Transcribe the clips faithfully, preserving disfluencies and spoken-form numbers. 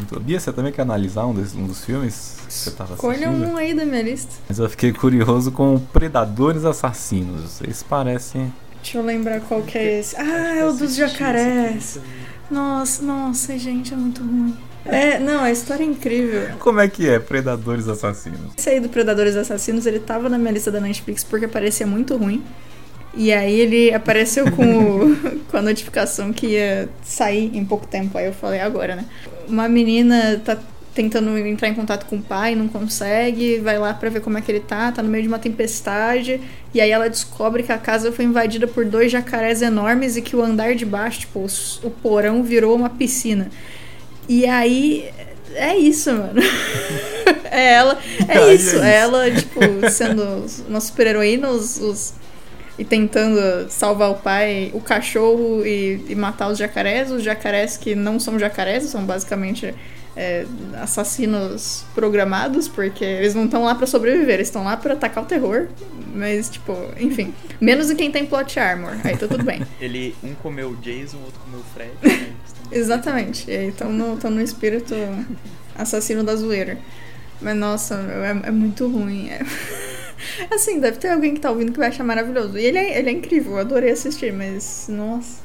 muito. Bia, você também quer analisar um, desses, um dos filmes que você tava assistindo? Escolha um aí da minha lista. Mas eu fiquei curioso com Predadores Assassinos. Eles parecem... Deixa eu lembrar qual que é esse. Ah, é o dos jacarés. Nossa, nossa, gente, é muito ruim. É, não, a história é incrível. Como é que é Predadores Assassinos? Esse aí do Predadores Assassinos, ele tava na minha lista da Netflix porque parecia muito ruim. E aí ele apareceu com, o, com a notificação que ia sair em pouco tempo. Aí eu falei, agora, né? Uma menina tá tentando entrar em contato com o pai, não consegue, vai lá pra ver como é que ele tá, tá no meio de uma tempestade, e aí ela descobre que a casa foi invadida por dois jacarés enormes e que o andar de baixo, tipo, o porão virou uma piscina. E aí, é isso, mano. É ela, é isso, é ela, tipo, sendo uma super-heroína, os, os, e tentando salvar o pai, o cachorro e, e matar os jacarés, os jacarés que não são jacarés, são basicamente... É, assassinos programados, porque eles não estão lá pra sobreviver, eles estão lá pra atacar o terror, mas, tipo, enfim, menos do quem tem plot armor, aí tá tudo bem. Ele, um comeu o Jason, o outro comeu o Fred. Né? Exatamente, e aí estão no, tão no espírito assassino da zoeira. Mas, nossa, é, é muito ruim. É... Assim, deve ter alguém que tá ouvindo que vai achar maravilhoso. E ele é, ele é incrível, eu adorei assistir, mas, nossa...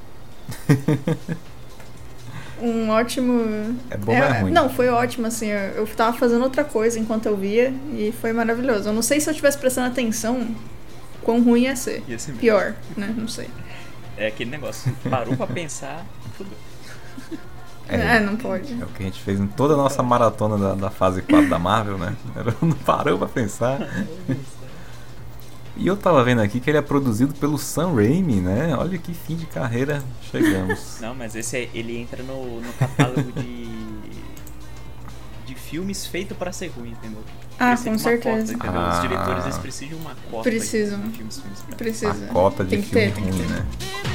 Um ótimo... É bom, é, é ruim. Não, foi ótimo, assim. Eu, eu tava fazendo outra coisa enquanto eu via e foi maravilhoso. Eu não sei se eu tivesse prestando atenção, quão ruim ia ser. Ia ser pior, né? Não sei. É aquele negócio. Parou pra pensar, fudeu. É, é, não pode. É o que a gente fez em toda a nossa maratona da, da fase quatro da Marvel, né? Não parou pra pensar. E eu tava vendo aqui que ele é produzido pelo Sam Raimi, né? Olha que fim de carreira chegamos. Não, mas esse é, ele entra no, no catálogo de de filmes feito pra ser ruim, entendeu? Ah, Precisa com de uma certeza. Cota, entendeu? Ah. Os diretores eles precisam de uma cota Precisam. de filmes, filmes pra... Precisa. A cota de Tem que ter, filme tem que ruim, ter. né?